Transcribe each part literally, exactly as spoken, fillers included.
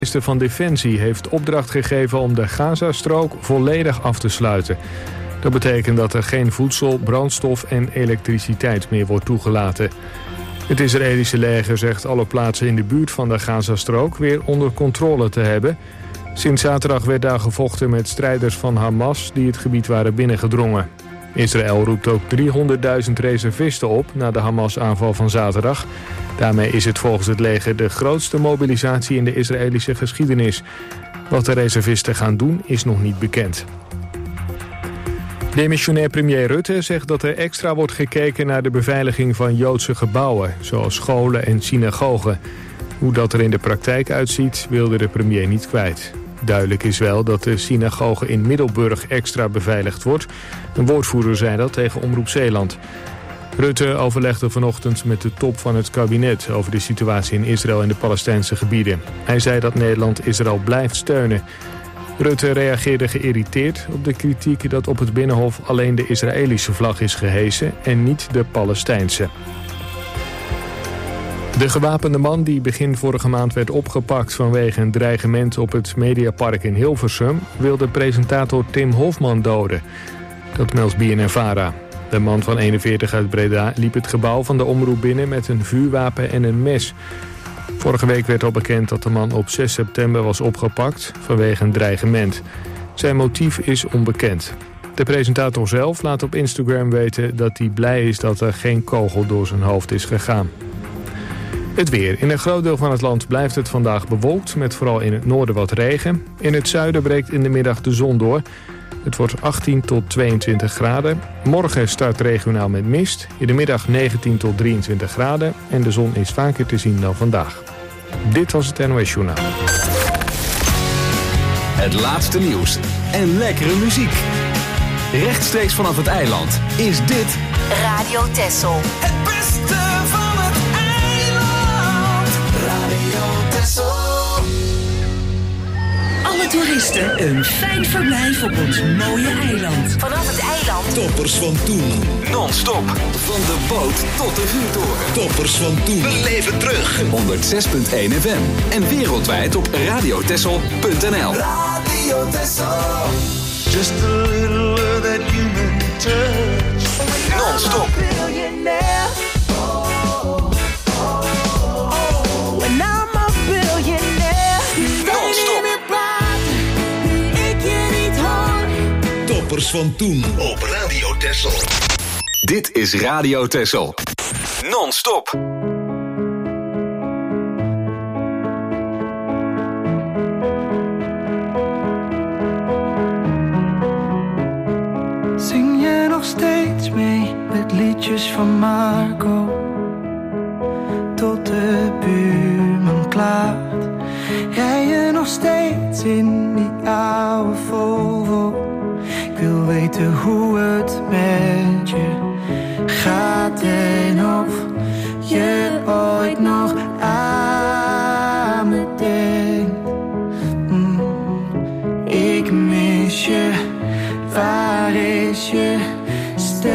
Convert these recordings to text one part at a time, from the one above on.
minister van Defensie heeft opdracht gegeven om de Gazastrook volledig af te sluiten. Dat betekent dat er geen voedsel, brandstof en elektriciteit meer wordt toegelaten. Het Israëlische leger zegt alle plaatsen in de buurt van de Gazastrook weer onder controle te hebben. Sinds zaterdag werd daar gevochten met strijders van Hamas die het gebied waren binnengedrongen. Israël roept ook driehonderdduizend reservisten op na de Hamas-aanval van zaterdag. Daarmee is het volgens het leger de grootste mobilisatie in de Israëlische geschiedenis. Wat de reservisten gaan doen is nog niet bekend. Demissionair premier Rutte zegt dat er extra wordt gekeken naar de beveiliging van Joodse gebouwen, zoals scholen en synagogen. Hoe dat er in de praktijk uitziet, wilde de premier niet kwijt. Duidelijk is wel dat de synagoge in Middelburg extra beveiligd wordt. Een woordvoerder zei dat tegen Omroep Zeeland. Rutte overlegde vanochtend met de top van het kabinet over de situatie in Israël en de Palestijnse gebieden. Hij zei dat Nederland Israël blijft steunen. Rutte reageerde geïrriteerd op de kritiek dat op het Binnenhof alleen de Israëlische vlag is gehesen en niet de Palestijnse. De gewapende man die begin vorige maand werd opgepakt vanwege een dreigement op het Mediapark in Hilversum wilde presentator Tim Hofman doden. Dat meldt B N N Vara. De man van eenenveertig uit Breda liep het gebouw van de omroep binnen met een vuurwapen en een mes. Vorige week werd al bekend dat de man op zes september was opgepakt vanwege een dreigement. Zijn motief is onbekend. De presentator zelf laat op Instagram weten dat hij blij is dat er geen kogel door zijn hoofd is gegaan. Het weer. In een groot deel van het land blijft het vandaag bewolkt, met vooral in het noorden wat regen. In het zuiden breekt in de middag de zon door. Het wordt achttien tot tweeëntwintig graden. Morgen start regionaal met mist. In de middag negentien tot drieëntwintig graden. En de zon is vaker te zien dan vandaag. Dit was het N O S Journaal. Het laatste nieuws en lekkere muziek. Rechtstreeks vanaf het eiland is dit Radio Texel. Het beste van het eiland. Radio Texel. Alle toeristen een fijn verblijf op ons mooie eiland. Vanaf het eiland. Toppers van toen. non-stop. Van de boot tot de vuurtoren. Toppers van toen. We leven terug. honderdzes komma één F M. En wereldwijd op radiotessel punt n l. Radio Texel. Just a little of that human touch. Non-stop. Toppers van toen op Radio Texel. Dit is Radio Texel. Non-stop. Zing je nog steeds mee met liedjes van Marco? Tot de buurman klaart. Rij je nog steeds in die oude Volvo? Ik wil weten hoe het met je gaat en of je ooit nog aan me denkt. Mm, ik mis je, waar is je ster?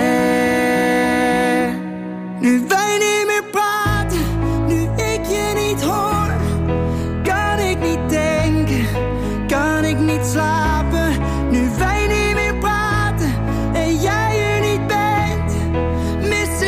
Nu wij niet meer praten, nu ik je niet hoor, kan ik niet denken, kan ik niet slapen. Nu wij niet meer praten en jij er niet bent, mis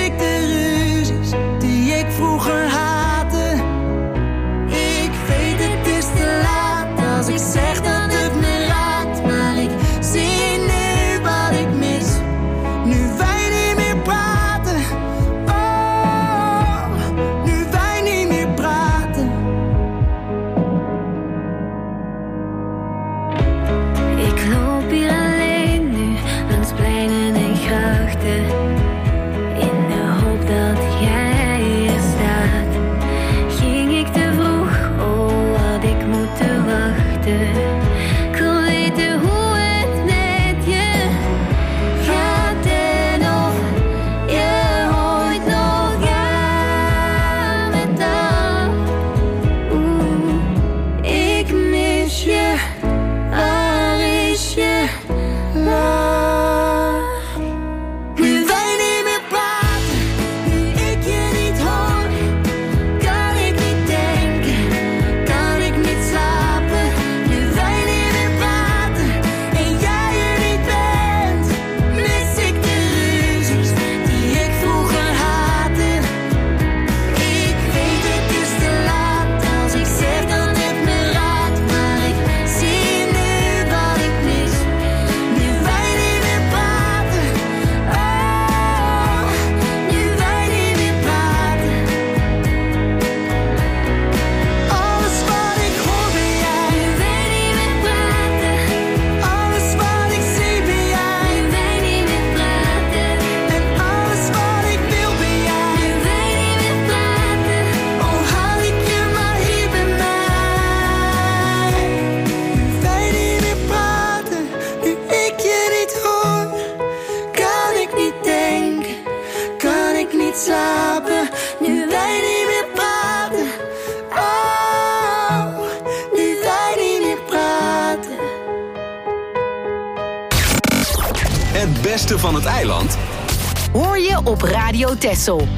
Het beste van het eiland hoor je op Radio Texel.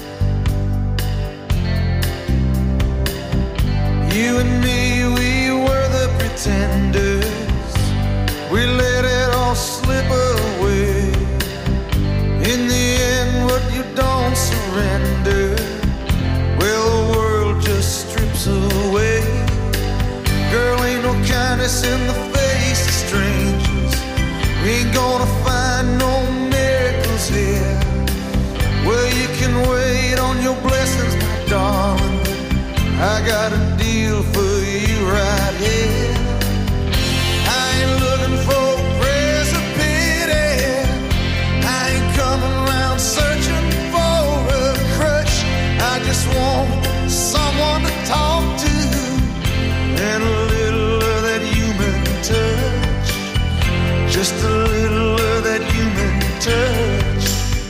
You and me, we were the pretenders. We let it all slip away. In the end, what you don't surrender, well, the world just strips away. Girl, ain't no kindness in the face of strangers. We ain't gonna find no miracles here. Well, you can wait on your blessings, my darling. I got a deal for you right here. I ain't looking for prayers of pity. I ain't coming around searching for a crutch. I just want someone to talk to and a little of that human touch. Just a little of that human touch.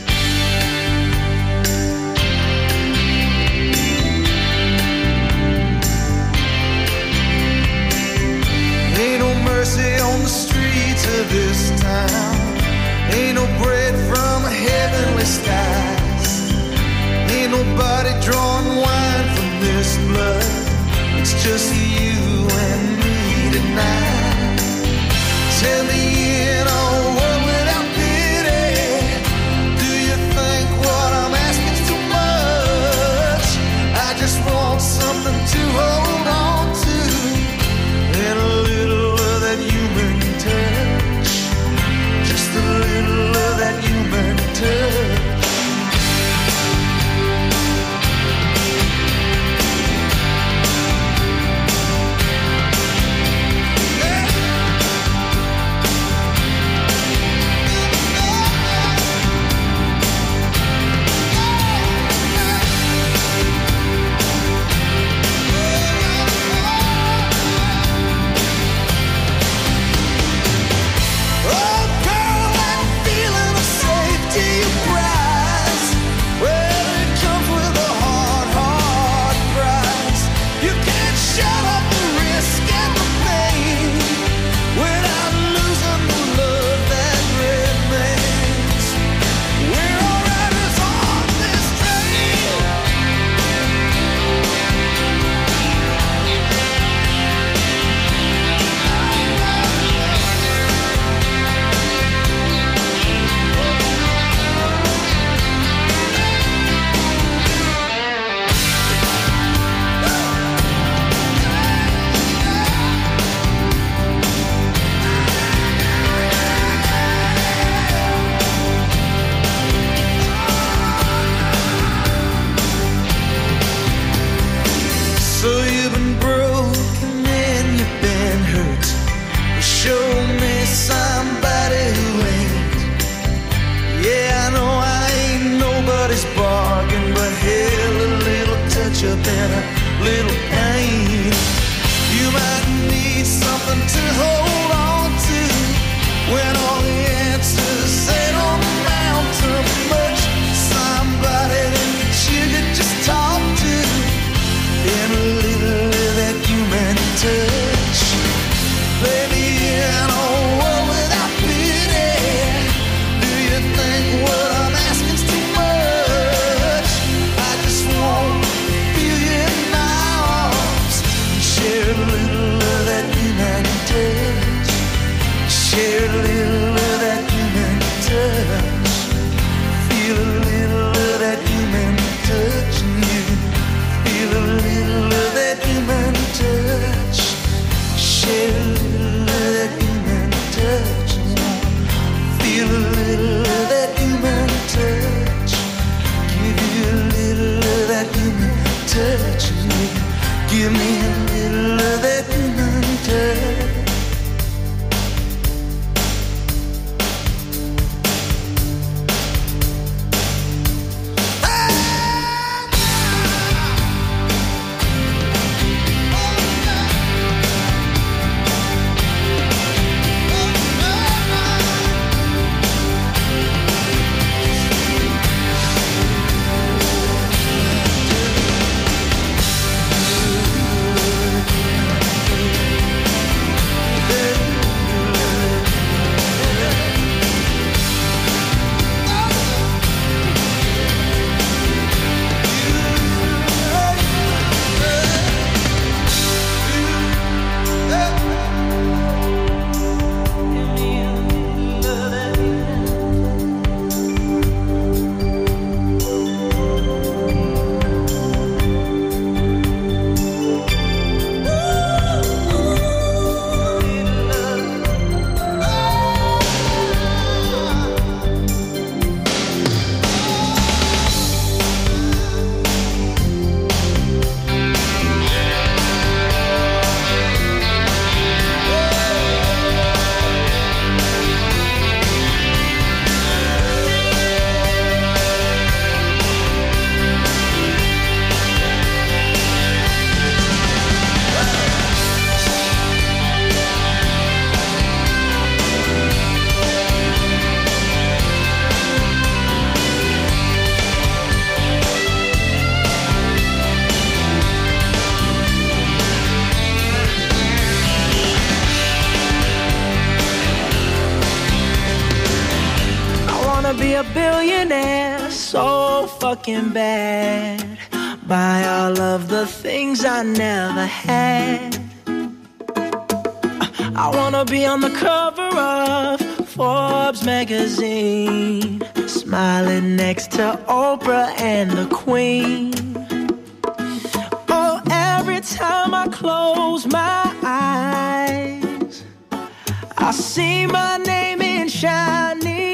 Ain't no mercy on the streets of this town. Ain't no bread from heavenly skies. Ain't nobody drawing wine from this blood. It's just you and me tonight. Tell me in a world without pity, do you think what I'm asking too much? I just want something to hold on to and a little of that human touch. Just a little of that human touch. Share a little a billionaire so fucking bad. Buy all of the things I never had. I wanna be on the cover of Forbes magazine, smiling next to Oprah and the Queen. Oh, every time I close my eyes, I see my name in shiny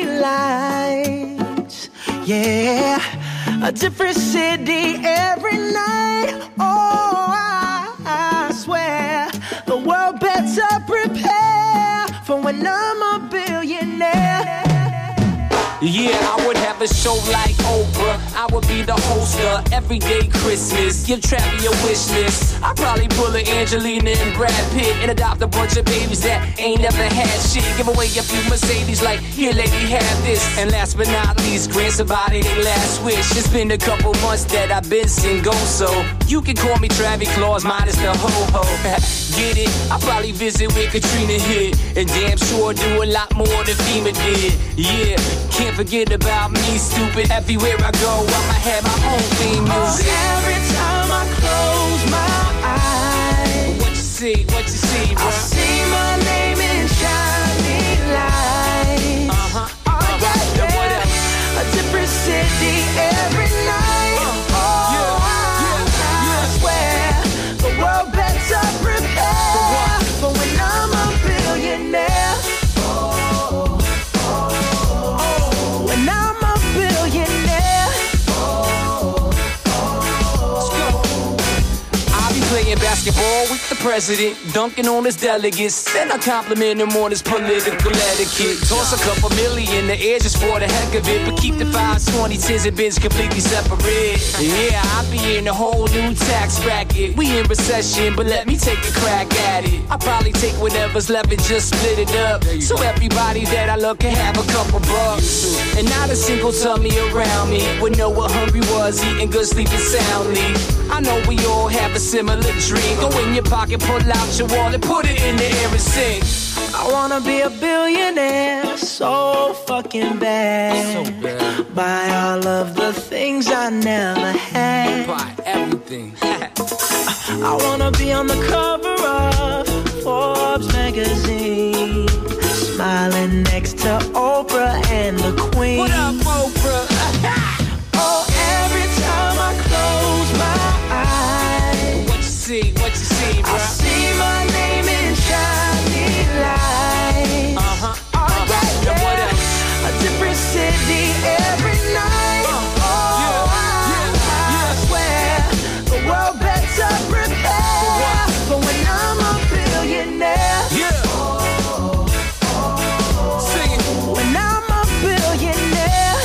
lights. Yeah, a different city every night. Oh, I, I swear the world better prepare for when I'm a billionaire. Yeah, I would have a show like Oprah. I would be the host of Everyday Christmas. Give Travis a wish list. I'd probably pull a Angelina and Brad Pitt and adopt a bunch of babies that ain't never had shit. Give away a few Mercedes like, here lady, have this. And last but not least, grant somebody their last wish. It's been a couple months that I've been single, so you can call me Travis Claus minus the ho-ho. Get it? I'll probably visit where Katrina hit, and damn sure do a lot more than FEMA did. Yeah, can't forget about me, stupid. Everywhere I go, I'ma have my own theme music. Oh, every time I close my eyes, what you see, what you see, bro? I see my name in shiny lights. Uh-huh. Oh, uh-huh. Yeah, yeah. What else? A different city every night. Uh, oh, yeah, yeah, I, yeah. I swear the world better prepare for, for when I'm a billionaire. Oh, oh, oh. When I'm a billionaire. Oh, oh. Let's go. I'll be playing basketball with the president, dunking on his delegates. Then I compliment him on his political etiquette. Toss a couple million in the air just for the heck of it, but keep the fives, twenty, tens, and bins completely separate. Yeah, I'll be in a whole new tax bracket. We in recession, but let me take a crack at it. I'll probably take whatever's left and just split it up, so everybody that I love can have a couple bucks. And not a single tummy around me would know what hungry was, eating good, sleeping soundly. I know we all have a similar dream. Go in your pocket, pull out your wallet, put it in the air and sing. I wanna be a billionaire so fucking bad. So bad. Buy all of the things I never had. Buy everything. I wanna be on the cover of Forbes magazine, smiling next to Oprah and the Queen. What up, Oprah? Oh, every time I close my eyes, What you see, what you see, bro? I see my name in shiny lights. Uh-huh. Oh, uh-huh. yeah, yeah. What else? A different city every night. Uh, oh, yeah, I, yeah, I yeah. swear the world better prepare For what? for when I'm a billionaire. Yeah. Sing it. When I'm a billionaire.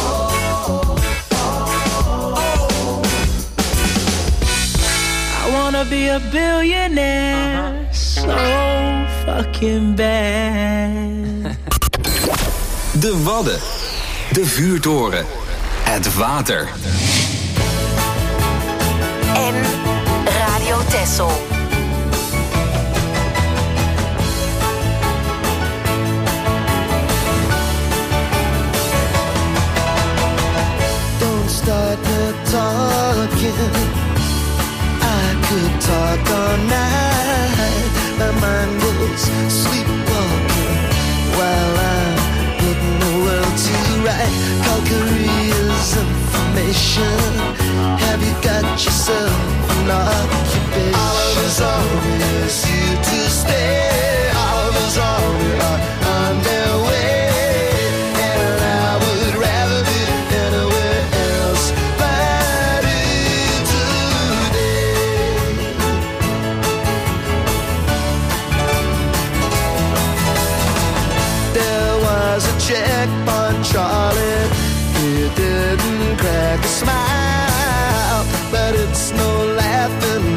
I wanna be a billionaire so fucking bad. De Wadden. De vuurtoren. Het water. En Radio Texel. Don't start the talking. I could talk all night. My mind goes sleepwalking while I'm putting the world to right. Calgary's information. Have you got yourself an occupation? All of us always here to stay. All of us always are on their way. And I would rather be anywhere else but in today. There was a checkpoint, Charlie. He didn't crack a smile, but it's no laughing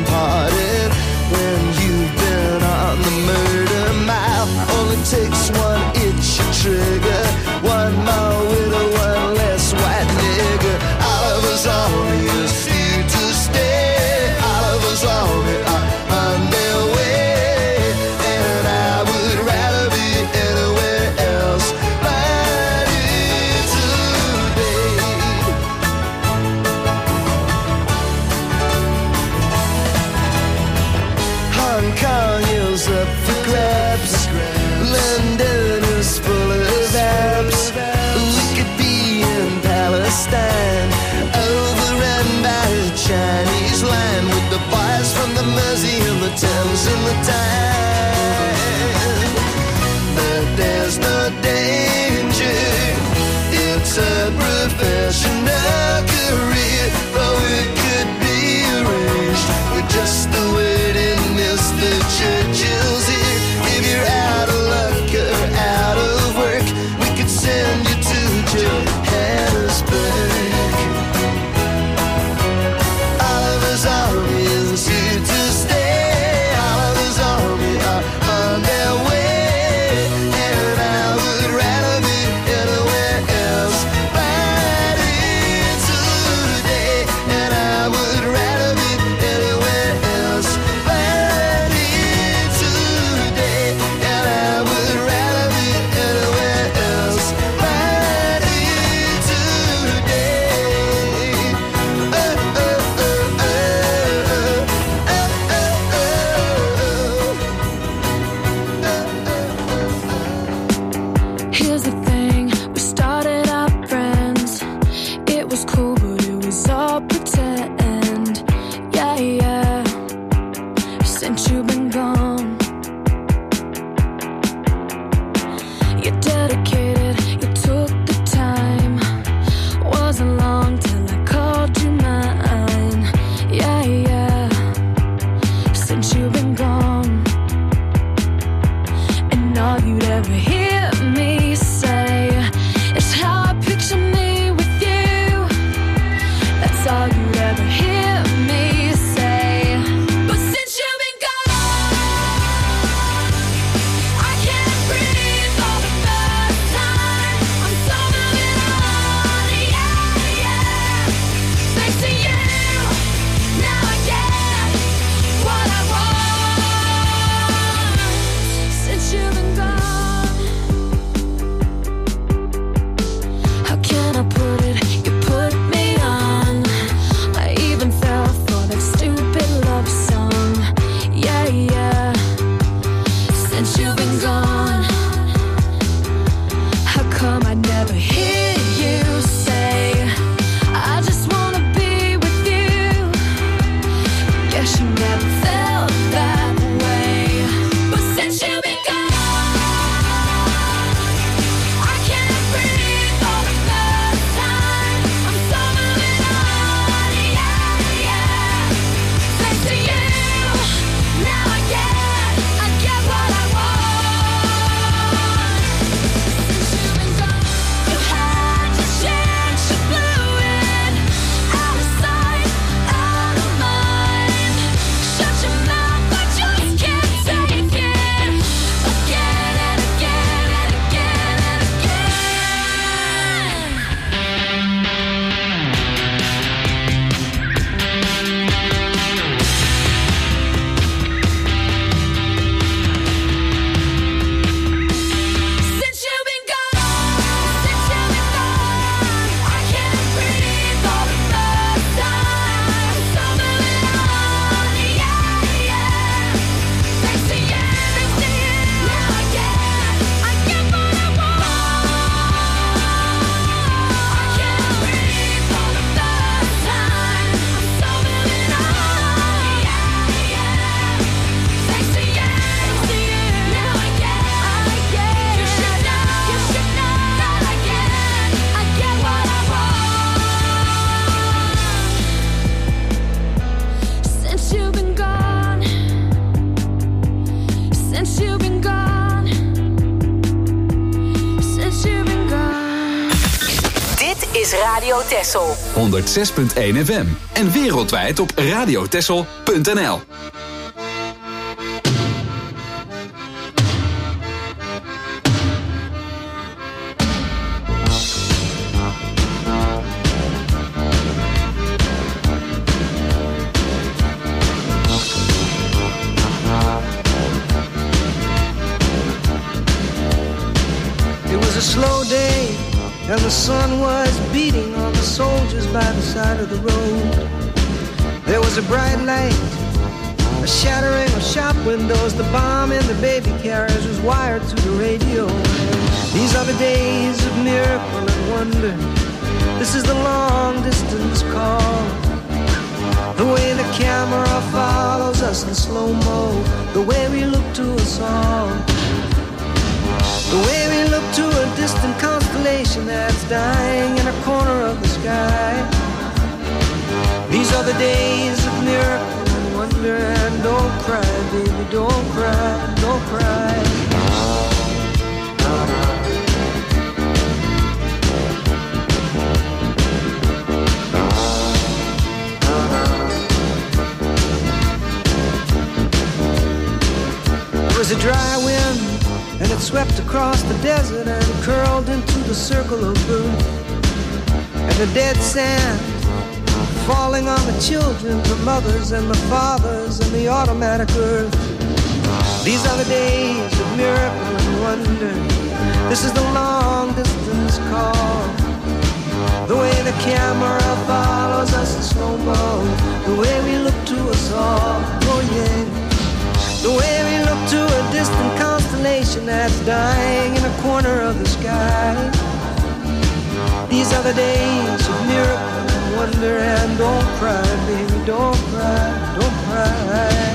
since you've been gone. How come I never hear you say, I just wanna be with you? Guess you never felt that way. But since you've been gone, I can't breathe for the first time. I'm so moving on, yeah, yeah. Thanks to you, now I get, I get what I want. Since you've been gone, you had your chance, you blew it. Out of sight, out of mind. Shut your mouth, I just can't take it. Again and again and again and again. Since you've been gone, since you've been gone, I can't breathe for the first time. So moving on, yeah, yeah. Thanks to you, thanks to you, now I get, I get what I want. I can't breathe for the first time. I'm so moving on, yeah, yeah. Thanks to you, thanks to you, now I get, I get. You should know, you should know that I get, I get what I want. Since you've been gone, since you've been gone, since you've been gone. Dit is Radio Texel. honderd zes punt één F M en wereldwijd op radiotexel punt n l. It was a slow day, and the sun was beating on the soldiers by the side of the road. There was a bright light, a shattering of shop windows. The bomb in the baby carriage was wired to the radio. These are the days of miracle and wonder. This is the long distance call. The way the camera follows us in slow-mo, the way we look to us all. The way we look to a distant constellation that's dying in a corner of the sky. These are the days of miracle and wonder. And don't cry, baby, don't cry, don't cry. It was a dry wind, and it swept across the desert and curled into the circle of blue. And the dead sand falling on the children, the mothers and the fathers and the automatic earth. These are the days of miracle and wonder. This is the long distance call. The way the camera follows us in slow-mo, the way we look to us all, oh yeah. The way we look to a distant constellation that's dying in a corner of the sky. These are the days of miracle and wonder. And don't cry, baby, don't cry, don't cry.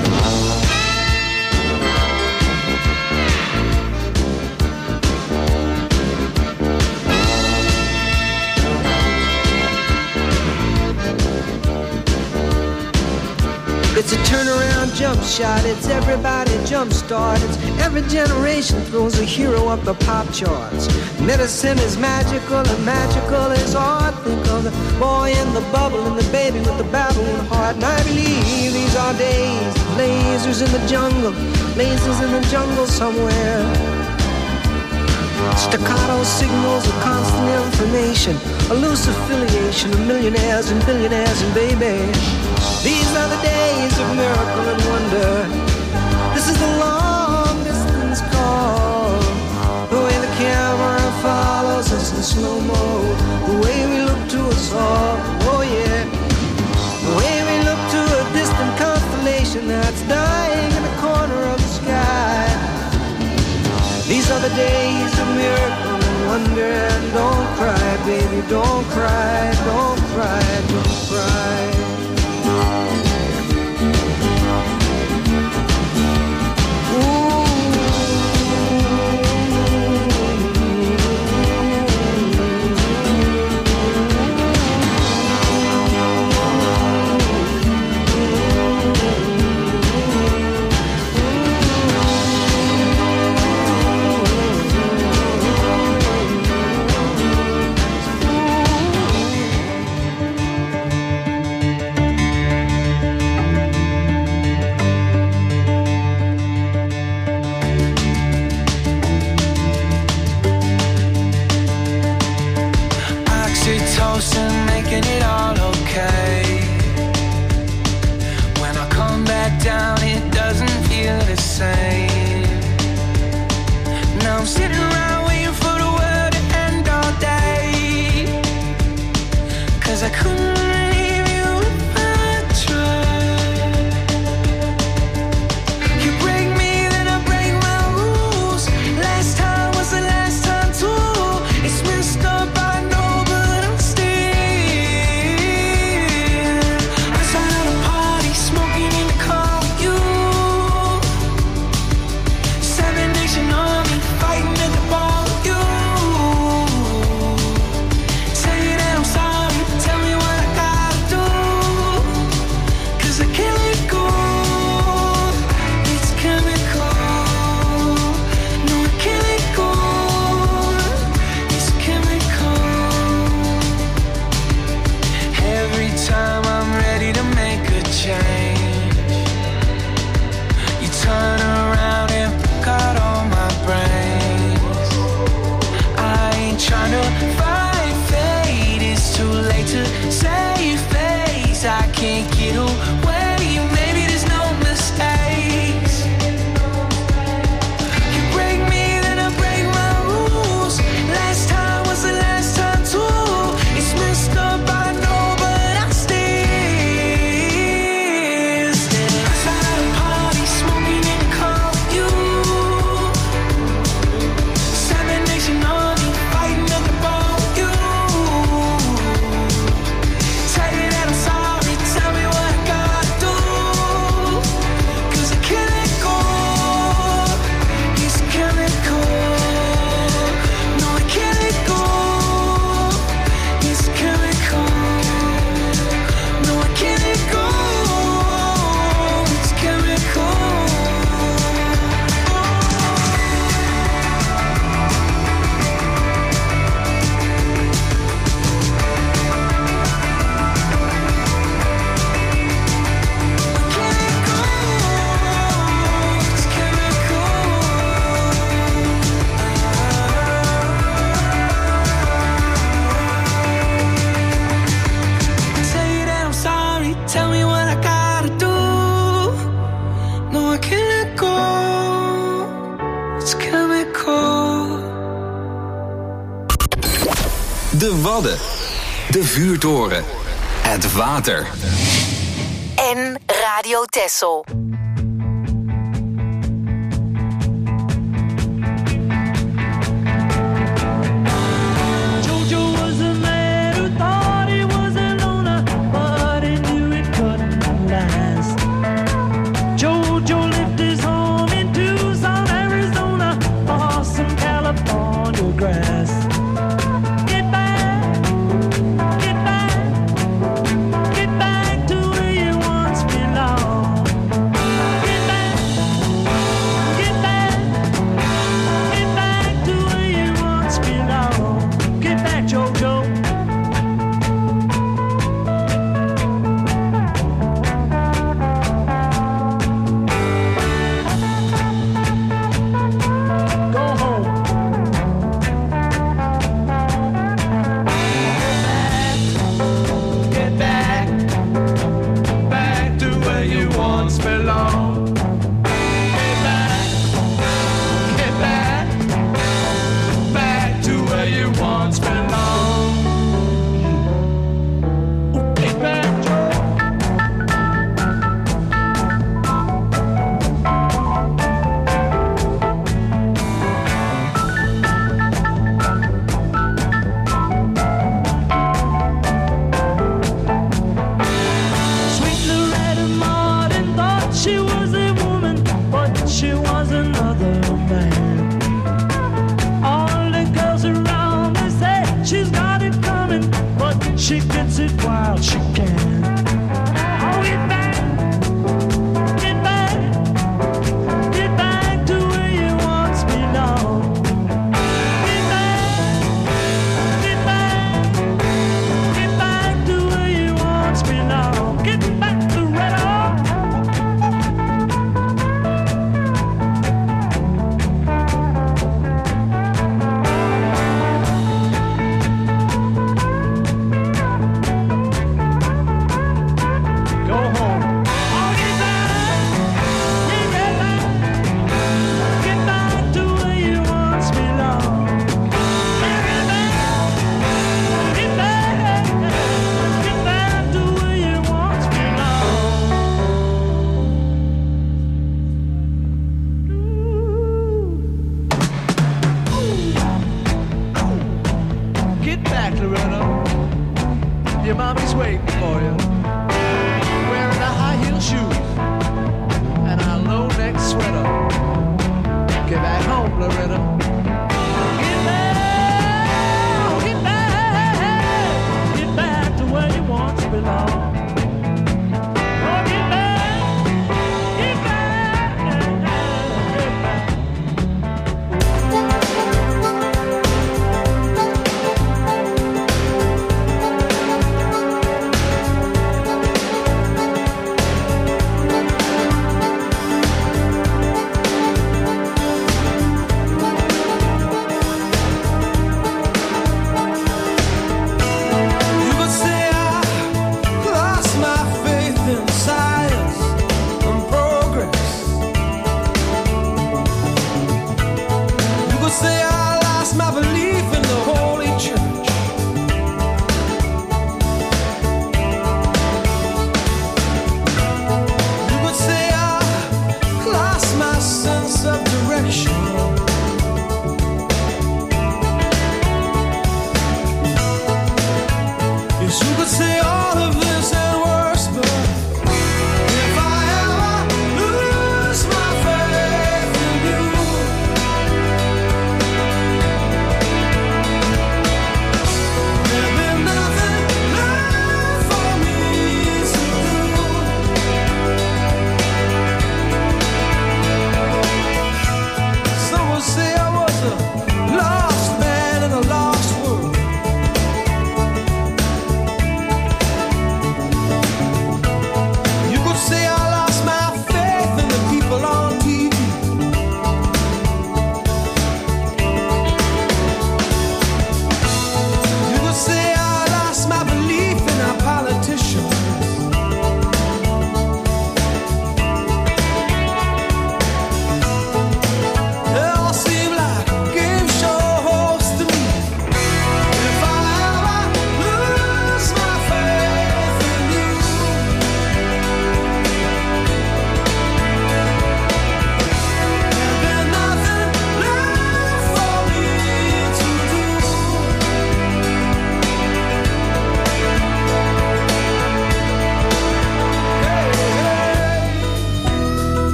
It's a turnaround jump shot, it's everybody jump start. It's every generation throws a hero up the pop charts. Medicine is magical and magical is art. Think of the boy in the bubble and the baby with the baboon heart. And I believe these are days of lasers in the jungle, lasers in the jungle somewhere. Staccato signals of constant information, a loose affiliation of millionaires and billionaires and baby. These are the days of miracle and wonder. This is the long distance call. The way the camera follows us in slow-mo, the way we look to us all, oh yeah. The way we look to a distant constellation that's dying in the corner of the sky. These are the days of miracle and wonder. And don't cry, baby, don't cry, don't cry, don't cry. Oxytocin making it all okay. When I come back down, it doesn't feel the same. Now I'm sitting around waiting for the world to end all day. Cause I couldn't leave you if I tried. You break me, then I break my rules. Last time was the last time too. It's messed up, I know, but I'm still outside of a party, smoking in the car with you. Seven Nation Army, fighting at the bar with you. Say that I'm sorry, tell me what I gotta do. Cause I can't let go, it's chemical. No, I can't let go, it's chemical. Every time I'm ready to make a change, you turn around and fuck out all my brains. I ain't tryna fight fate, it's too late to save face. I can't get away, maybe there's no mistakes. You break me, then I break my rules. Last time was the last time too. It's messed up, I know, but I'm still, still outside of a party, smoking in the car with you. Seven Nation Army, fighting at the bar with you. Say that I'm sorry, tell me what I gotta do. Cause I can't let go, it's chemical. No, I can't let go, it's chemical. No, I can't let go, it's chemical. Say that I'm sorry, tell me what I gotta do. No, I can't let go, it's chemical. De Wadden. De Vuurtoren. Het water. En Radio Texel. Jojo was a man who thought he was a loner, but he knew it couldn't last. Jojo lived his home in Tucson, Arizona, for some California grass. Get back, get back, get back to where you once belonged. she gets it while she can. Oh, get back, get back, get back to where you once belonged. Get back, get back, get back to where you once belonged. Get back to Red Hawk. Get back, Loretta. Your mommy's waiting for you. Wearing a high heel shoes and a low neck sweater. Get back home, Loretta. Get back, get back, get back to where you once belonged. Oh, get back, get back, get back. You could say I lost my faith in science and progress. You could say I lost my belief in the Holy Church. You could say I lost my sense of direction. Yes, you could say all of this and worse, but if I ever lose my faith in you, there'll be nothing left for me to do. So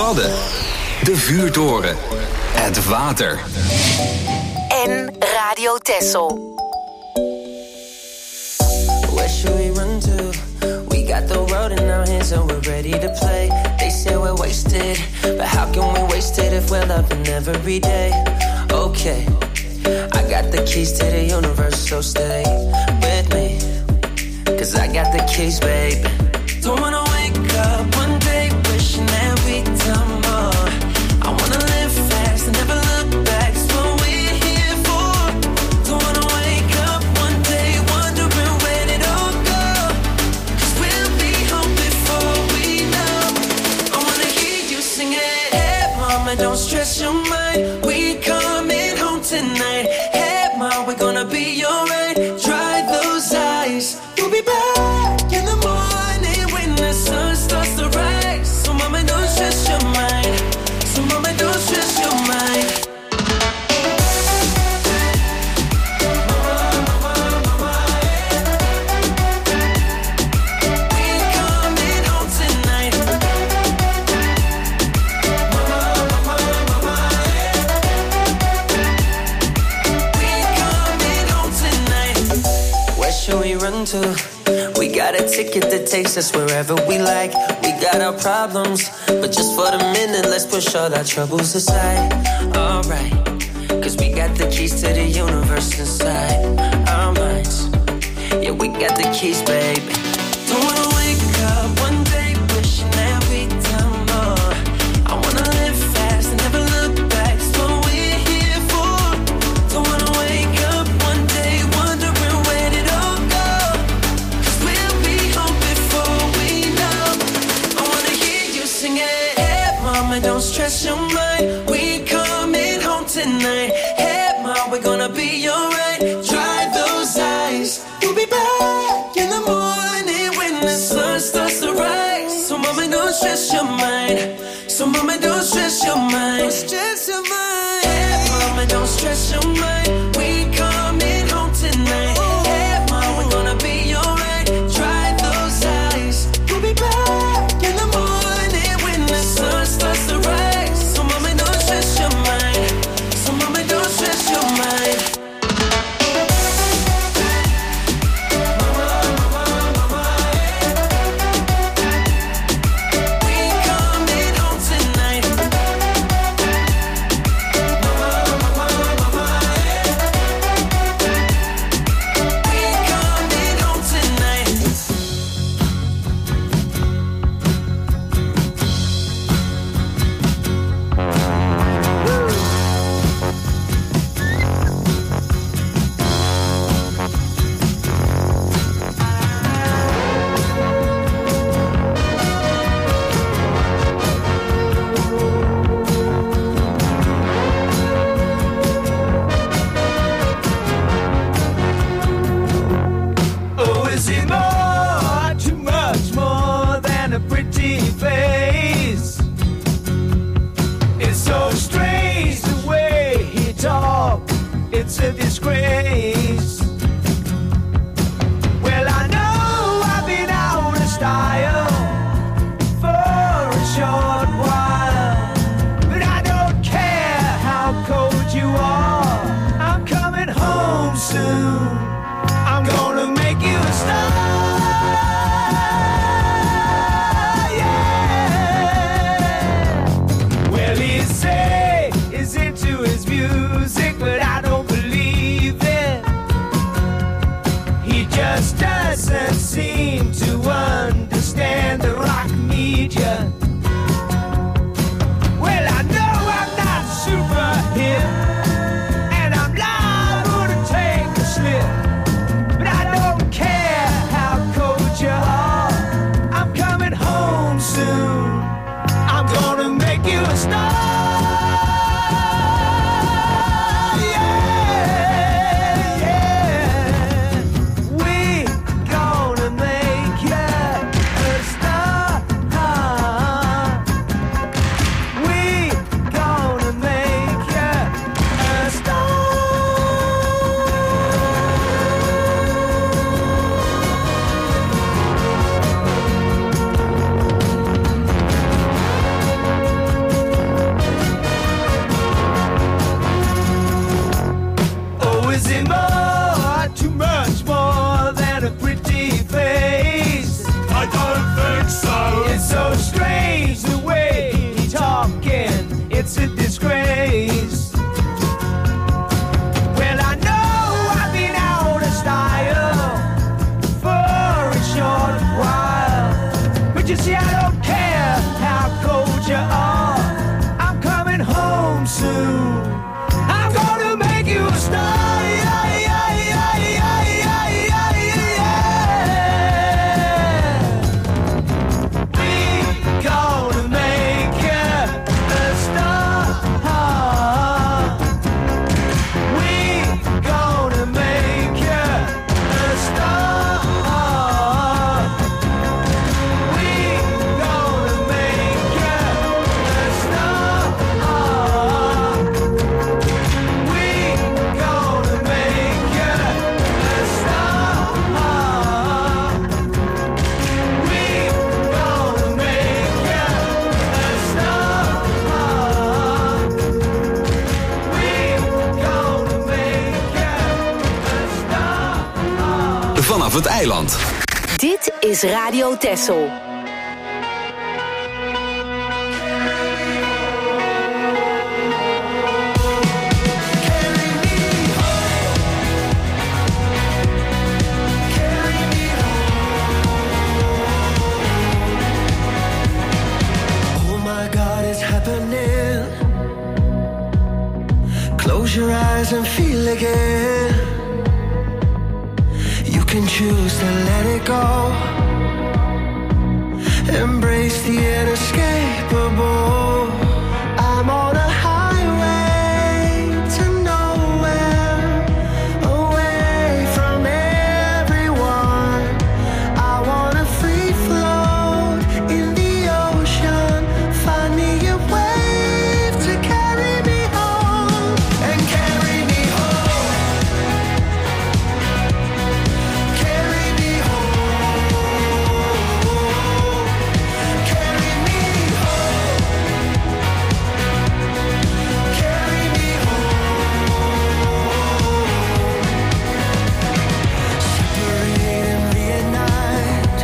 Wadden. De vuurtoren. Het water. En Radio Texel. Where should we run to? We got the world in our hands and we're ready to play. They say we're wasted, but how can we waste it if we're loving every day? Okay, I got the keys to the universe, so stay with me, cause I got the keys, babe. Don't wanna wake up one day wishing that we'd done more. I wanna live fast and never look back, it's what we're here for. Don't wanna wake up one day wondering where it all go, cause we'll be home before we know. I wanna hear you sing it. Hey mama, don't stress your mind, we coming home tonight. Hey mama, we're gonna be alright. Dry those eyes, we'll be back in the morning when the sun starts to rise. So mama, don't stress your mind. So mama, don't stress your mind. To. We got a ticket that takes us wherever we like. We got our problems, but just for the minute, let's push all our troubles aside. Alright, cause we got the keys to the universe inside our minds. Yeah, we got the keys, babe. Don't wanna wake up one day wishing that we'd done more. I wanna live fast and never look back, it's what we're here for. Don't wanna wake up one day wondering where it all don't stress your mind, we coming home tonight. Hey mom, we're gonna be alright. Dry those eyes, we'll be back in the morning when the sun starts to rise. So mama, don't stress your mind. So mama, don't stress your mind. Don't stress your mind. Hey mama, don't stress your mind, we coming home tonight. Hey mom, we're gonna be alright. Dry those eyes, we'll be back in the morning when the sun starts to rise. So mama, don't stress your mind. So mama, don't stress your mind. Say is into his music, but I don't believe it. it's a disgrace. Well, I know I've been out of style for a short while, but you see, I don't care how cold you are. I'm coming home soon. I'm gonna make you a star. Vanaf het eiland. Dit is Radio Texel. Oh my God, it's happening. Close your eyes and feel again. You can choose to let it go. Embrace the inescapable. I'm on a highway to nowhere, away from everyone. I wanna free float in the ocean. Find me a wave to carry me home and carry me home. Carry me home. Carry me home. Carry me home. Separate and reunite.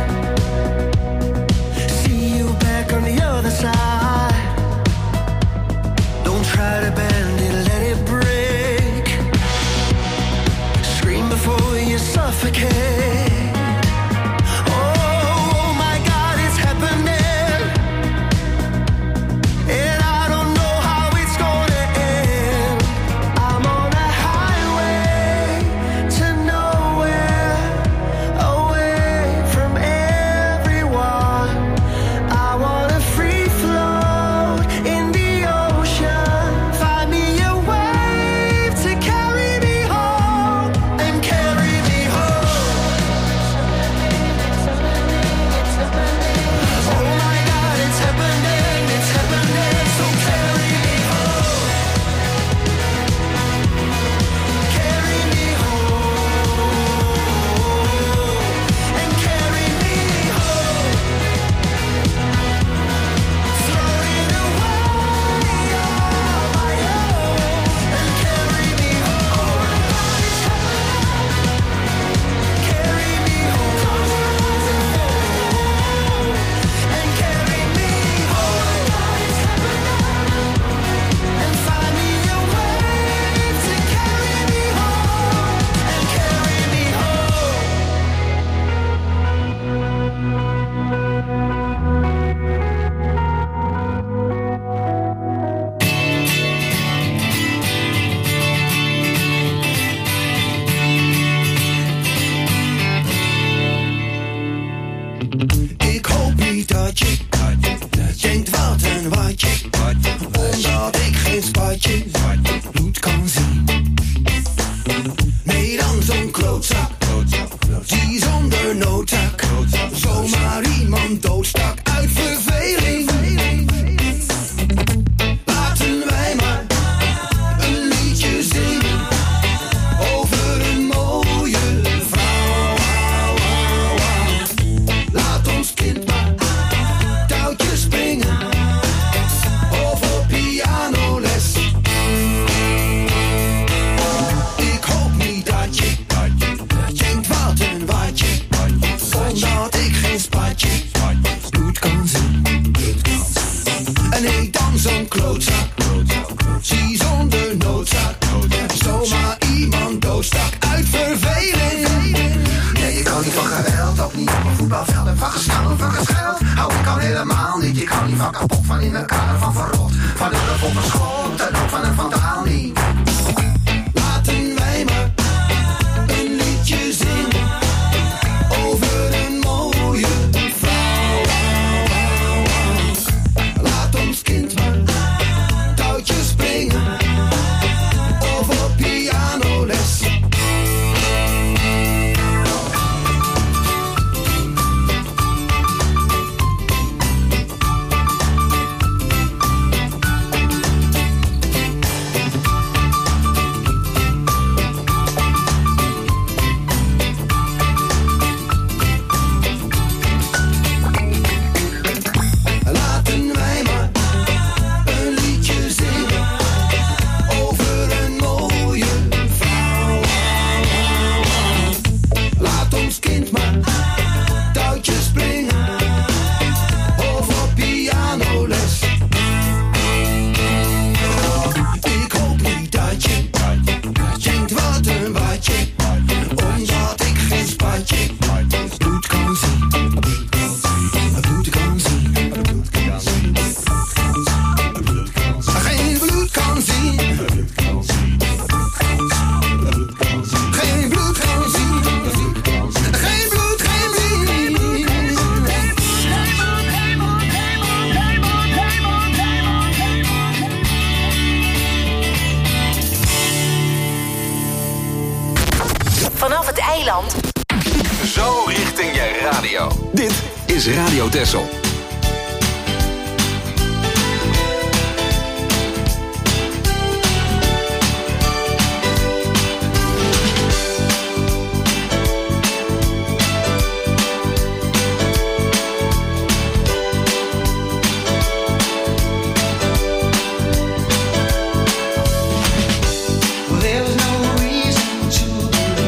See you back on the other side. Don't try to bend it, let it break. Scream before you suffocate. Oh my God, it's happening. And I don't know how it's gonna end. I'm on a highway to nowhere, away from everyone. I wanna free float in the ocean. Find me a wave to carry me home and carry me home. Oh my God, it's happening, it's happening. So carry me home. Carry me home. And carry me home. Floating away on my own. And carry me home. Carry me home. And carry me home. And find me a wave to carry me home. And carry me home. Ik hoop niet dat je denkt wat een watje, omdat ik geen spatje bloed kan zien. Nee, dan zo'n klootzak, die zonder noodzaak zomaar iemand doodstak uit verveling. Laten wij maar een liedje zingen over een mooie vrouw. Laat ons kind maar touwtjes springen of op pianoles. Ik hoop niet dat je denkt wat een watje, omdat ik geen spatje Zie zonder noodzaak, zomaar iemand doodstak uit verveling. Nee, je kan niet van geweld, ook niet op een voetbalveld. En van gestaan, van gescheld, hou ik al helemaal niet. Je kan niet van kapot, van in elkaar, van verrot. Van de rug op een schot, en ook van een vandaal niet. Laten wij maar een liedje zingen over een mooie vrouw. Laat ons kind maar touwtjes springen of op pianoles. Vanaf het eiland. Zo richting je radio. Dit is Radio Texel.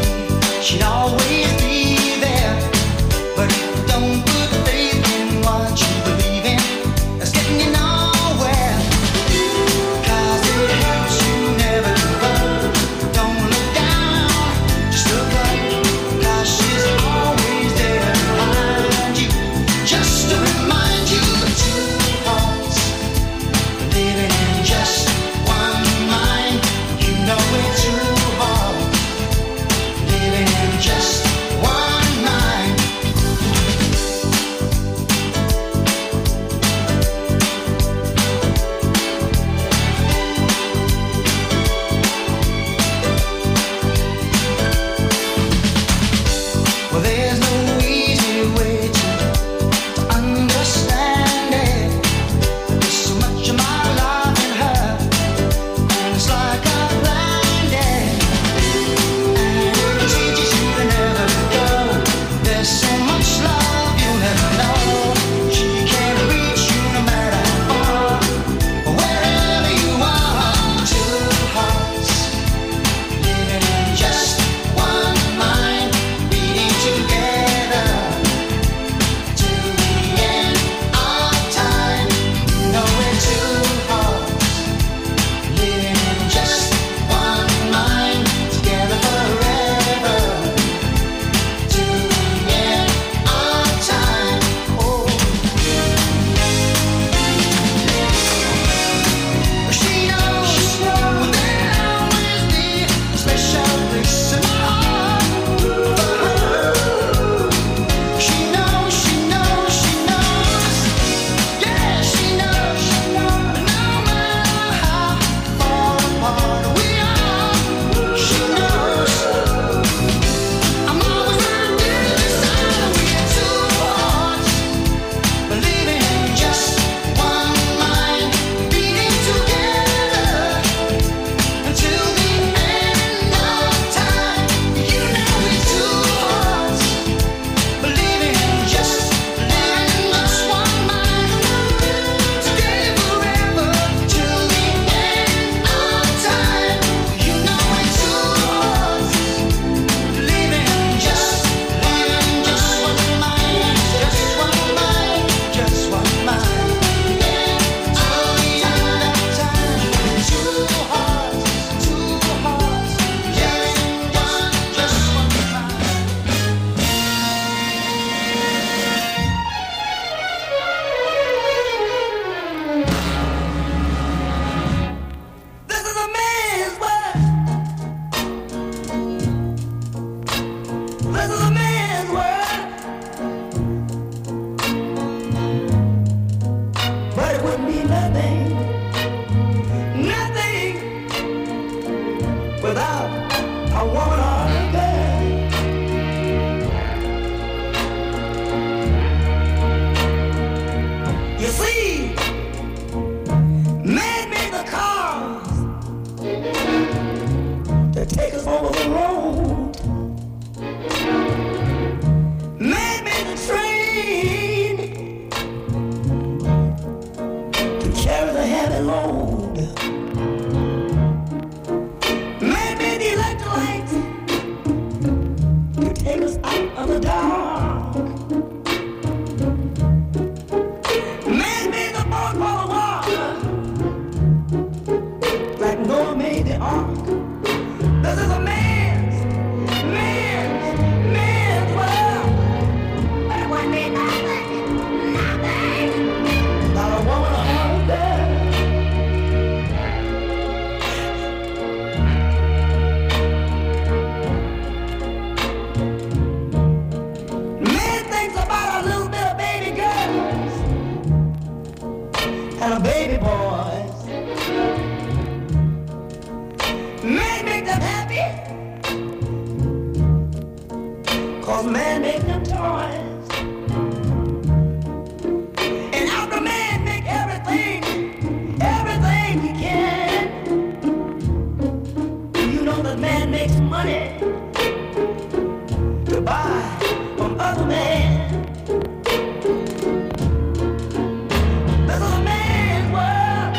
She'd always be there, but don't put faith in what take us over the road. Man made the train to carry the heavy load. Man made the electric light to take us out of the dark. Man made the boat for the water, like Noah made the ark. This is a man's, man's, man's world. But it wouldn't be nothing, nothing. Not a woman or a girl. Man thinks about a little bit of baby girls and a baby boys. Man make them happy, cause man make them toys. And after man make everything, everything he can, you know that man makes money to buy from other men. This is a man's world.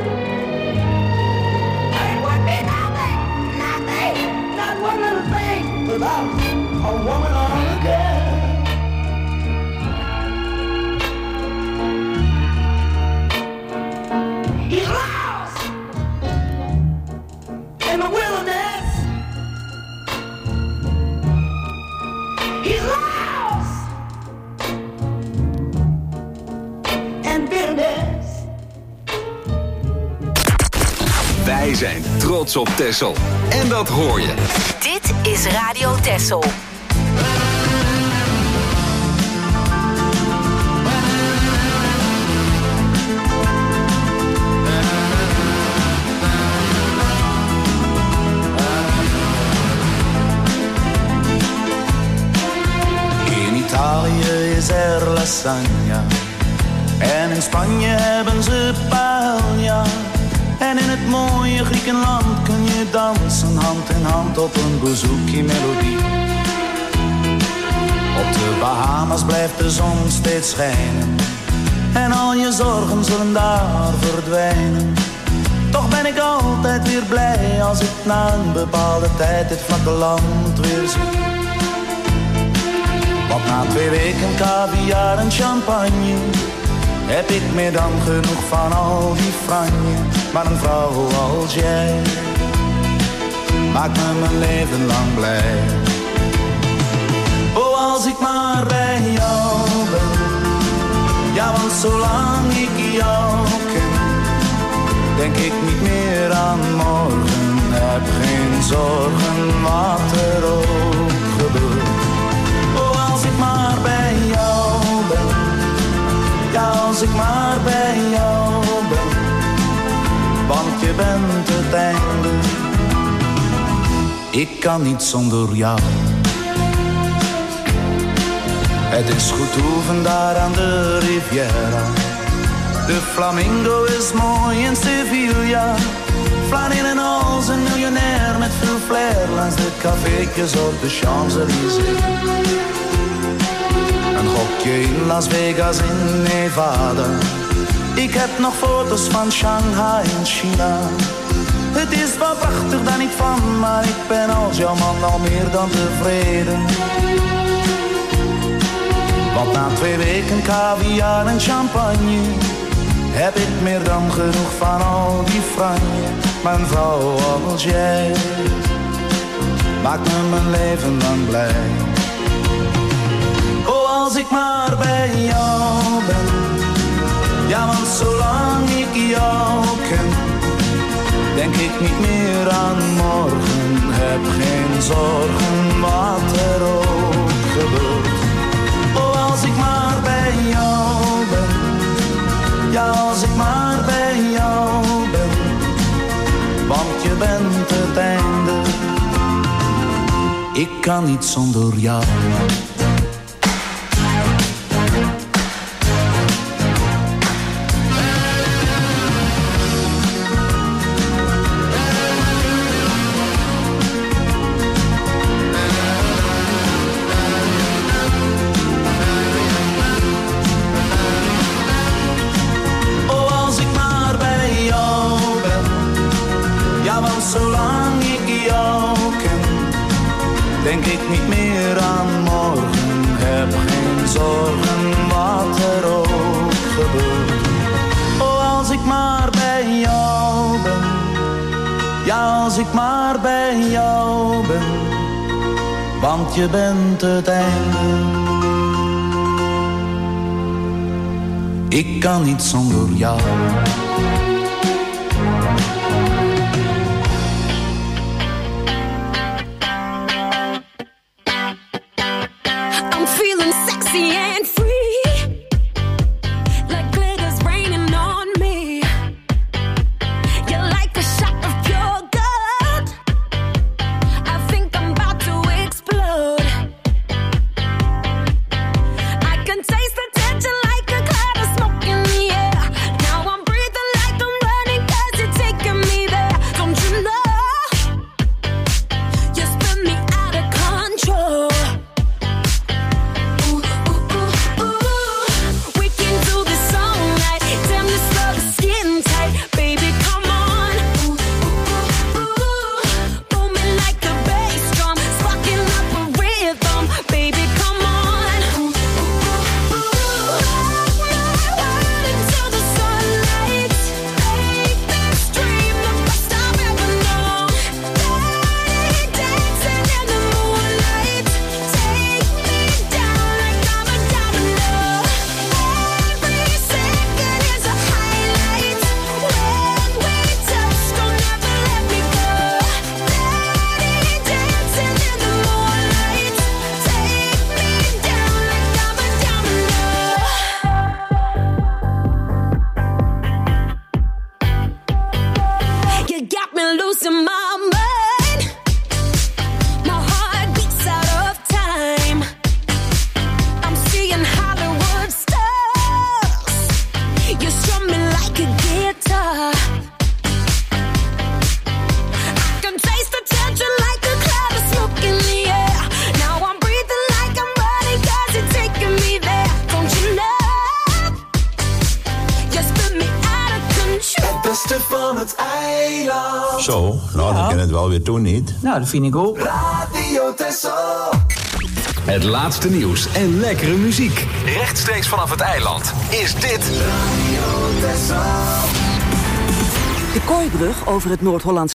It would be nothing, nothing, not one little thing without a woman or a girl. He's lost in the wilderness. He's lost in bitterness. Wij zijn trots op Texel. En dat hoor je. Dit is Radio Texel. In Italië is er lasagna. En in Spanje hebben ze paella. En in het mooie Griekenland kun je dansen hand in hand op een bouzouki melodie. Op de Bahamas blijft de zon steeds schijnen. En al je zorgen zullen daar verdwijnen. Toch ben ik altijd weer blij als ik na een bepaalde tijd dit vlakke land weer zie. Want na twee weken caviar en champagne heb ik meer dan genoeg van al die franje. Maar een vrouw als jij maakt me mijn leven lang blij. Oh, als ik maar bij jou ben. Ja, want zolang ik jou ken, denk ik niet meer aan morgen. Heb geen zorgen wat er ook gebeurt. Oh, als ik maar bij jou ben. Ja, als ik maar bij jou ben. Want je bent het einde. Ik kan niet zonder jou. Het is goed oefen daar aan de Riviera. De flamingo is mooi in Sevilla. Flaneren als een miljonair met veel flair langs de caféetjes op de Champs-Élysées. Een hokje in Las Vegas in Nevada. Ik heb nog foto's van Shanghai in China. Het is wel prachtig, daar niet van, maar ik ben als jouw man al meer dan tevreden. Want na twee weken caviar en champagne heb ik meer dan genoeg van al die franje. Mijn vrouw als jij maakt me mijn leven lang blij. Oh, als ik maar bij jou ben. Ja, want zolang ik jou ken, denk ik niet meer aan morgen. Heb geen zorgen wat er ook gebeurt. Oh, als ik maar bij jou ben. Ja, als ik maar bij jou ben. Want je bent het einde. Ik kan niet zonder jou. want zolang ik jou ken, denk ik niet meer aan morgen. Heb geen zorgen wat er ook gebeurt. Oh, als ik maar bij jou ben. Ja, als ik maar bij jou ben. Want je bent het einde. Ik kan niet zonder jou. I'm feeling sexy and free, like glitter's raining on me. You're like a shot of pure gold. I think I'm about to explode. I can taste the tension like a cloud of smoke in the air. Now I'm breathing like I'm running 'cause you're taking me there. Don't you know? You spin me out of control. We can do this all night. Damn, this love is skin tight. Baby, come on. Booming like a bass drum. Sparking up a rhythm. Baby, come on. Rock my world until the sunlight. Make this dream the best I've ever known. Dirty dancing in the moonlight. Take me down like I'm a domino. Every second is a highlight. When we touch, don't ever let me go. Dirty dancing in the moonlight. Take me down like I'm a domino. You got me losing my mind. My heart beats out of time. I'm seeing Hollywood stars. You strum me like a guitar. I can taste the tension like a cloud of smoke in the air. Now I'm breathing like I'm running 'cause you're taking me there. Don't you know? You spin me out of control. Het beste van het eiland. Zo, nou dan kan het wel weer doen, niet? Nou, dat vind ik ook. Radio Texel. Het laatste nieuws en lekkere muziek. Rechtstreeks vanaf het eiland is dit Radio Texel. De Kooibrug over het Noord-Hollands